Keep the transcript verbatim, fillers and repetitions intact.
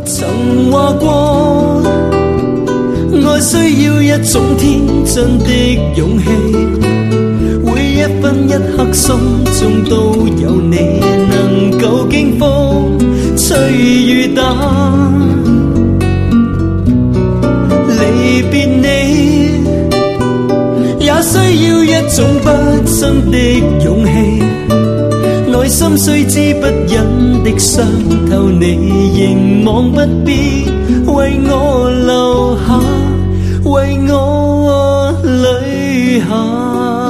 曾話過，愛需要一種天真的勇氣，每一分一刻心中都有你，能夠經風吹雨打。離別你也需要一種不爭的勇氣，內心雖知不忍的傷透你，凝望不必為我留下，為我淚下。